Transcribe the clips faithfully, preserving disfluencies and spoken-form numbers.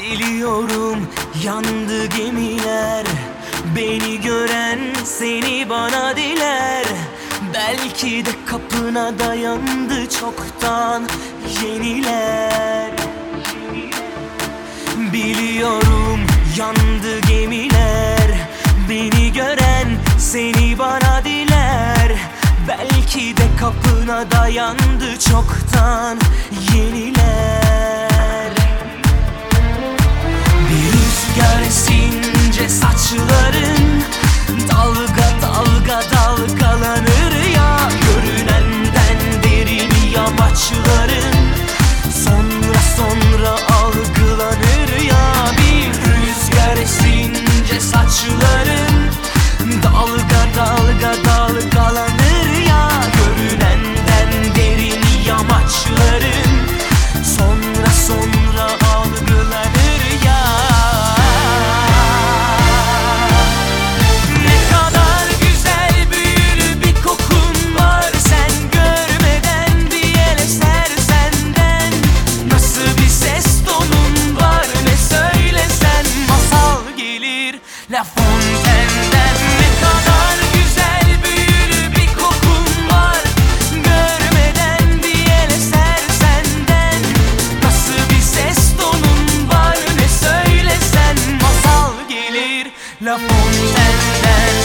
Biliyorum yandı gemiler, beni gören seni bana diler. Belki de kapına dayandı çoktan yeniler. Biliyorum yandı gemiler, beni gören seni bana diler. Belki de kapına dayandı çoktan yeniler. Bir rüzgar esince saçların dalga dalga dalgalanır ya. Görünenden derin yamaçların sonra sonra algılanır ya. Bir rüzgar esince saçların dalga dalga dalgalanır ya. Görünenden derin yamaçların sonra sonra algılanır ya. Ne kadar güzel büyülü bir kokun var, sen görmeden bir el eser senden. Nasıl bir ses tonun var, ne söylesen masal gelir La Fontaine'den. Ne kadar güzel büyülü bir kokun var, görmeden bir el eser senden. Nasıl bir ses tonun var, ne söylesen masal gelir La Fontaine'den.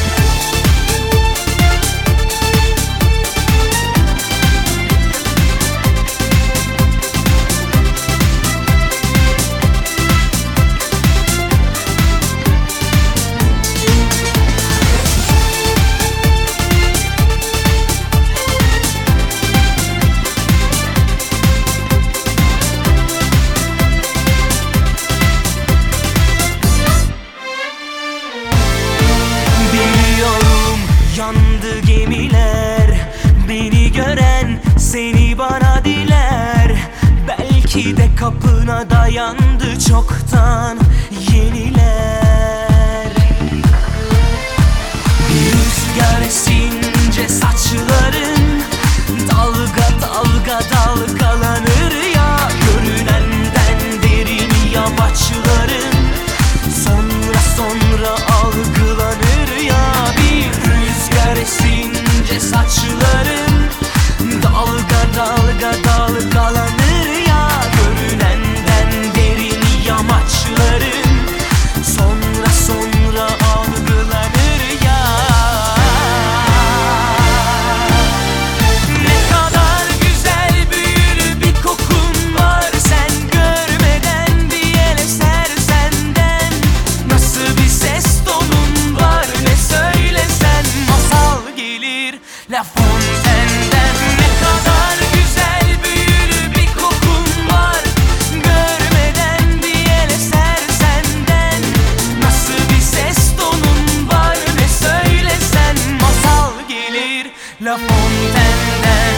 Biliyorum yandı gemiler, beni gören seni bana diler. Belki de kapına dayandı çoktan yeniler. Bir rüzgar esince saçların dalga dalga dalgalanır ya. Görünenden derin yamaçların sonra sonra algılanır ya. Bir rüzgar esince saçların dalga dalga dalgalanır ya. Görünenden derin yamaçların sonra sonra algılanır ya. Ne kadar güzel büyülü bir kokun var, sen görmeden bir el eser senden. Nasıl bir ses tonun var, ne söylesen masal gelir La Fontaine'den. Ne kadar güzel büyülü bir kokun var, görmeden bir el eser senden. Nasıl bir ses tonun var, ne söylesen masal gelir La Fontaine'den.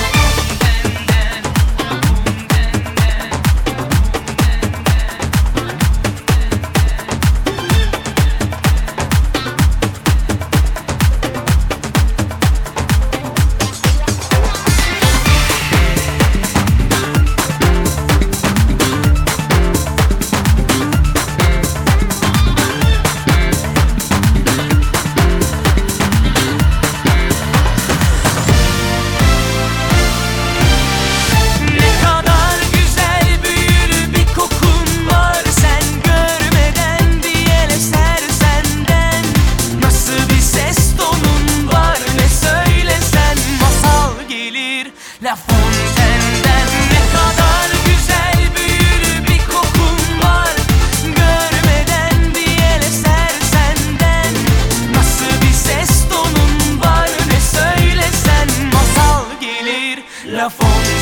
La Fontaine'den. Ne kadar güzel büyülü bir kokun var, görmeden bir el eser senden. Nasıl bir ses tonun var, ne söylesen masal gelir La Fontaine'den.